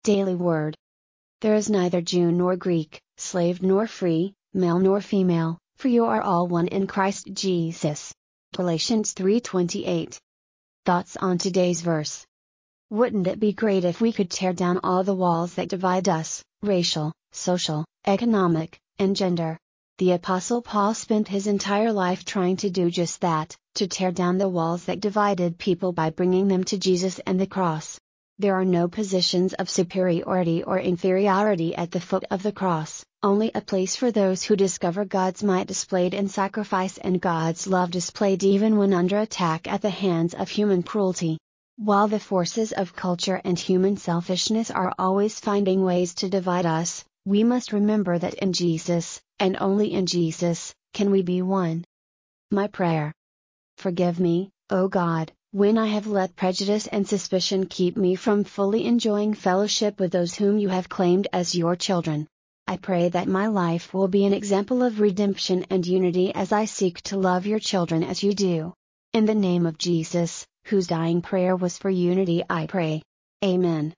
Daily Word. There is neither Jew nor Greek, slave nor free, male nor female, for you are all one in Christ Jesus. Galatians 3:28. Thoughts on today's verse. Wouldn't it be great if we could tear down all the walls that divide us, racial, social, economic, and gender? The Apostle Paul spent his entire life trying to do just that, to tear down the walls that divided people by bringing them to Jesus and the cross. There are no positions of superiority or inferiority at the foot of the cross, only a place for those who discover God's might displayed in sacrifice and God's love displayed even when under attack at the hands of human cruelty. While the forces of culture and human selfishness are always finding ways to divide us, we must remember that in Jesus, and only in Jesus, can we be one. My prayer. Forgive me, O God, when I have let prejudice and suspicion keep me from fully enjoying fellowship with those whom you have claimed as your children. I pray that my life will be an example of redemption and unity as I seek to love your children as you do. In the name of Jesus, whose dying prayer was for unity, I pray. Amen.